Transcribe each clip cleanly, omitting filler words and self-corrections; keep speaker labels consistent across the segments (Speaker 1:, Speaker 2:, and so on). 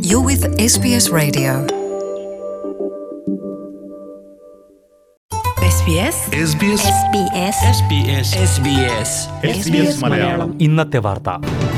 Speaker 1: You're with SBS Radio.
Speaker 2: SBS Malayalam ഇന്നത്തെ വാർത്ത.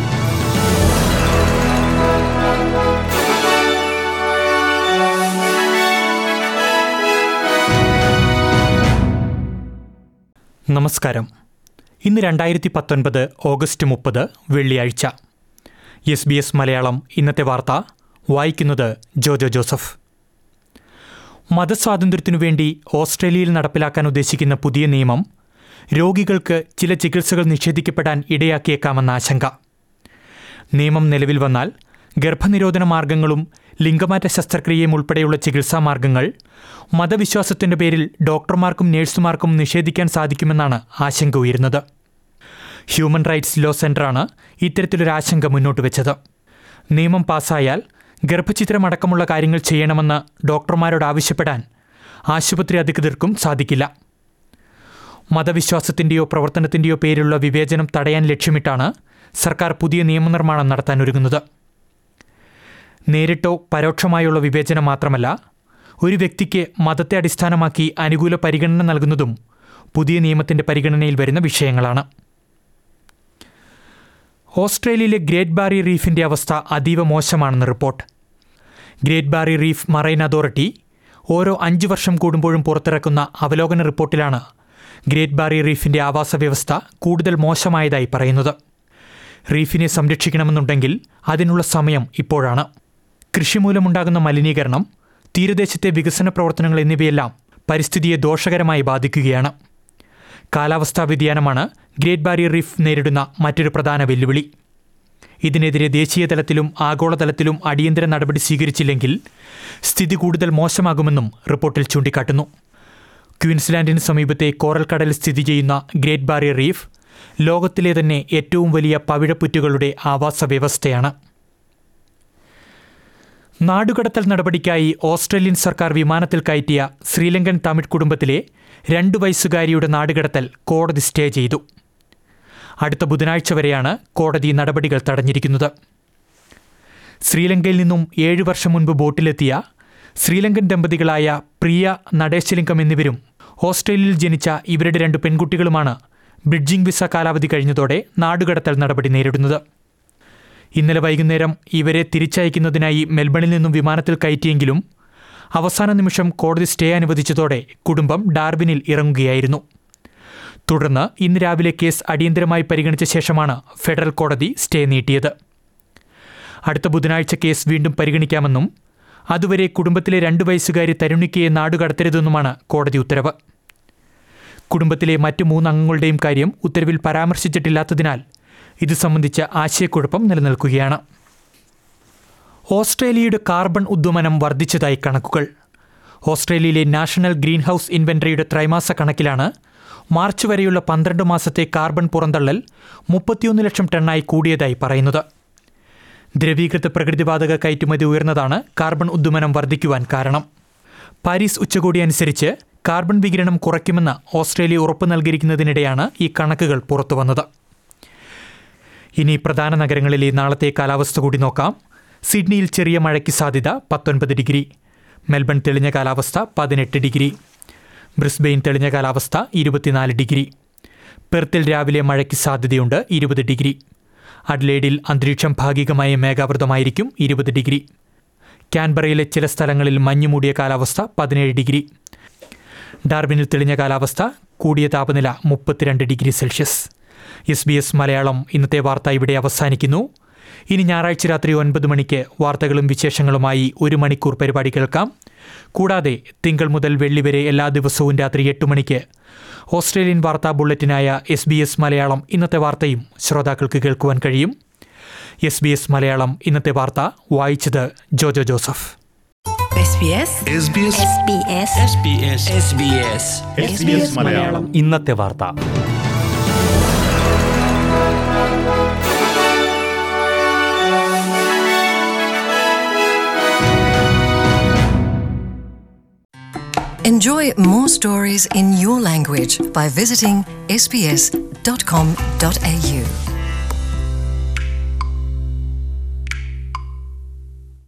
Speaker 2: നമസ്കാരം. ഇന്ന് 2019 ഓഗസ്റ്റ് 30 വെള്ളിയാഴ്ച. SBS മലയാളം ഇന്നത്തെ വാർത്ത വായിക്കുന്നത് ജോജോ ജോസഫ്. മതസ്വാതന്ത്ര്യത്തിനു വേണ്ടി ഓസ്ട്രേലിയയിൽ നടപ്പിലാക്കാൻ ഉദ്ദേശിക്കുന്ന പുതിയ നിയമം രോഗികൾക്ക് ചില ചികിത്സകൾ നിഷേധിക്കപ്പെടാൻ ഇടയാക്കിയേക്കാമെന്ന ആശങ്ക. നിയമം നിലവിൽ വന്നാൽ ഗർഭനിരോധന മാർഗങ്ങളും ലിംഗമാറ്റ ശസ്ത്രക്രിയയും ഉൾപ്പെടെയുള്ള ചികിത്സാ മാർഗങ്ങൾ മതവിശ്വാസത്തിൻ്റെ പേരിൽ ഡോക്ടർമാർക്കും നഴ്സുമാർക്കും നിഷേധിക്കാൻ സാധിക്കുമെന്നാണ് ആശങ്ക ഉയരുന്നത്. ഹ്യൂമൻ റൈറ്റ്സ് ലോ സെൻ്ററാണ് ഇത്തരത്തിലൊരു ആശങ്ക മുന്നോട്ട് വെച്ചത്. നിയമം പാസ്സായാൽ ഗർഭചിത്രമടക്കമുള്ള കാര്യങ്ങൾ ചെയ്യണമെന്ന് ഡോക്ടർമാരോട് ആവശ്യപ്പെടാൻ ആശുപത്രി അധികൃതർക്കും സാധിക്കില്ല. മതവിശ്വാസത്തിൻ്റെയോ പ്രവർത്തനത്തിൻ്റെയോ പേരിലുള്ള വിവേചനം തടയാൻ ലക്ഷ്യമിട്ടാണ് സർക്കാർ പുതിയ നിയമനിർമ്മാണം നടത്താനൊരുങ്ങുന്നത്. നേരിട്ടോ പരോക്ഷമായുള്ള വിവേചനം മാത്രമല്ല, ഒരു വ്യക്തിക്ക് മതത്തെ അടിസ്ഥാനമാക്കി അനുകൂല പരിഗണന നൽകുന്നതും പുതിയ നിയമത്തിൻ്റെ പരിഗണനയിൽ വരുന്ന വിഷയങ്ങളാണ്. ഓസ്ട്രേലിയയിലെ ഗ്രേറ്റ് ബാരിയർ റീഫിൻ്റെ അവസ്ഥ അതീവ മോശമാണെന്ന് റിപ്പോർട്ട്. Great Barrier Reef Marine Authority ഓരോ 5 വർഷം കൂടുമ്പോഴും പുറത്തിറക്കുന്ന അവലോകന റിപ്പോർട്ടിലാണ് ഗ്രേറ്റ് ബാരിയർ റീഫിൻ്റെ ആവാസ വ്യവസ്ഥ കൂടുതൽ മോശമായതായി പറയുന്നത്. റീഫിനെ സംരക്ഷിക്കണമെന്നുണ്ടെങ്കിൽ അതിനുള്ള സമയം ഇപ്പോഴാണ്. കൃഷി മൂലമുണ്ടാകുന്ന മലിനീകരണം, തീരദേശത്തെ വികസന പ്രവർത്തനങ്ങൾ എന്നിവയെല്ലാം പരിസ്ഥിതിയെ ദോഷകരമായി ബാധിക്കുകയാണ്. കാലാവസ്ഥാ വ്യതിയാനമാണ് ഗ്രേറ്റ് ബാരിയർ റീഫ് നേരിടുന്ന മറ്റൊരു പ്രധാന വെല്ലുവിളി. ഇതിനെതിരെ ദേശീയ തലത്തിലും ആഗോളതലത്തിലും അടിയന്തര നടപടി സ്വീകരിച്ചില്ലെങ്കിൽ സ്ഥിതി കൂടുതൽ മോശമാകുമെന്നും റിപ്പോർട്ടിൽ ചൂണ്ടിക്കാട്ടുന്നു. ക്വീൻസ്ലാൻഡിന് സമീപത്തെ കോറൽ കടലിൽ സ്ഥിതി ചെയ്യുന്ന ഗ്രേറ്റ് ബാരിയർ റീഫ് ലോകത്തിലെ തന്നെ ഏറ്റവും വലിയ പവിഴപ്പുറ്റുകളുടെ ആവാസ വ്യവസ്ഥയാണ്. നാടുകടത്തൽ നടപടിക്കായി ഓസ്ട്രേലിയൻ സർക്കാർ വിമാനത്തിൽ കയറ്റിയ ശ്രീലങ്കൻ തമിഴ് കുടുംബത്തിലെ 2 വയസ്സുകാരിയുടെ നാടുകടത്തൽ കോടതി സ്റ്റേ ചെയ്തു. അടുത്ത ബുധനാഴ്ച വരെയാണ് കോടതി നടപടികൾ തടഞ്ഞിരിക്കുന്നത്. ശ്രീലങ്കയിൽ നിന്നും 7 വർഷം മുൻപ് ബോട്ടിലെത്തിയ ശ്രീലങ്കൻ ദമ്പതികളായ പ്രിയ നടേശലിംഗം എന്നിവരും ഓസ്ട്രേലിയയിൽ ജനിച്ച ഇവരുടെ 2 പെൺകുട്ടികളുമാണ് ബ്രിഡ്ജിംഗ് വിസ കാലാവധി കഴിഞ്ഞതോടെ നാടുകടത്തൽ നടപടി നേരിടുന്നത്. ഇന്നലെ വൈകുന്നേരം ഇവരെ തിരിച്ചയക്കുന്നതിനായി മെൽബണിൽ നിന്നും വിമാനത്തിൽ കയറ്റിയെങ്കിലും അവസാന നിമിഷം കോടതി സ്റ്റേ അനുവദിച്ചതോടെ കുടുംബം ഡാർവിനിൽ ഇറങ്ങുകയായിരുന്നു. തുടർന്ന് ഇന്ന് രാവിലെ കേസ് അടിയന്തരമായി പരിഗണിച്ച ശേഷമാണ് ഫെഡറൽ കോടതി സ്റ്റേ നീട്ടിയത്. അടുത്ത ബുധനാഴ്ച കേസ് വീണ്ടും പരിഗണിക്കാമെന്നും അതുവരെ കുടുംബത്തിലെ 2 വയസ്സുകാരി തരുണിക്കയെ നാടുകടത്തരുതെന്നുമാണ് കോടതി ഉത്തരവ്. കുടുംബത്തിലെ മറ്റ് 3 അംഗങ്ങളുടെയും കാര്യം ഉത്തരവിൽ പരാമർശിച്ചിട്ടില്ലാത്തതിനാൽ ഇത് സംബന്ധിച്ച ആശയക്കുഴപ്പം നിലനിൽക്കുകയാണ്. ഓസ്ട്രേലിയയുടെ കാർബൺ ഉദ്വമനം വർദ്ധിച്ചതായി കണക്കുകൾ. ഓസ്ട്രേലിയയിലെ നാഷണൽ ഗ്രീൻ ഹൗസ് ഇൻവെന്ററിയുടെ ത്രൈമാസ കണക്കിലാണ് മാർച്ച് വരെയുള്ള 12 മാസത്തെ കാർബൺ പുറന്തള്ളൽ 31 ലക്ഷം ടണ്ണായി കൂടിയതായി പറയുന്നത്. ദ്രവീകൃത പ്രകൃതിവാതക കയറ്റുമതി ഉയർന്നതാണ് കാർബൺ ഉദ്വമനം വർദ്ധിക്കുവാൻ കാരണം. പാരീസ് ഉച്ചകോടി അനുസരിച്ച് കാർബൺ വികിരണം കുറയ്ക്കുമെന്ന് ഓസ്ട്രേലിയ ഉറപ്പ് നൽകിയിരിക്കുന്നതിനിടെയാണ് ഈ കണക്കുകൾ പുറത്തുവന്നത്. ഇനി പ്രധാന നഗരങ്ങളിലെ നാളത്തെ കാലാവസ്ഥ കൂടി നോക്കാം. സിഡ്നിയിൽ ചെറിയ മഴയ്ക്ക് സാധ്യത 19 ഡിഗ്രി, മെൽബൺ തെളിഞ്ഞ കാലാവസ്ഥ 18 ഡിഗ്രി, ബ്രിസ്ബെയിൻ തെളിഞ്ഞ കാലാവസ്ഥ 24 ഡിഗ്രി, പെർത്തിൽ രാവിലെ മഴയ്ക്ക് സാധ്യതയുണ്ട് 20 ഡിഗ്രി, അഡ്ലേഡിൽ അന്തരീക്ഷം ഭാഗികമായി മേഘാവൃതമായിരിക്കും 20 ഡിഗ്രി, ക്യാൻബറയിലെ ചില സ്ഥലങ്ങളിൽ മഞ്ഞുമൂടിയ കാലാവസ്ഥ 17 ഡിഗ്രി, ഡാർവിനിൽ തെളിഞ്ഞ കാലാവസ്ഥ, കൂടിയ താപനില 32 ഡിഗ്രി സെൽഷ്യസ്. SBS മലയാളം ഇന്നത്തെ വാർത്ത ഇവിടെ അവസാനിക്കുന്നു. ഇനി ഞായറാഴ്ച രാത്രി 9 മണിക്ക് വാർത്തകളും വിശേഷങ്ങളുമായി 1 മണിക്കൂർ പരിപാടി കേൾക്കാം. കൂടാതെ തിങ്കൾ മുതൽ വെള്ളി വരെ എല്ലാ ദിവസവും രാത്രി 8 മണിക്ക് ഓസ്ട്രേലിയൻ വാർത്താ ബുള്ളറ്റിനായ SBS മലയാളം ഇന്നത്തെ വാർത്തയും ശ്രോതാക്കൾക്ക് കേൾക്കുവാൻ കഴിയും. SBS മലയാളം ഇന്നത്തെ വാർത്ത വായിച്ചത് ജോജോ ജോസഫ്. ഇന്നത്തെ വാർത്ത.
Speaker 1: Enjoy more stories in your language by visiting sbs.com.au.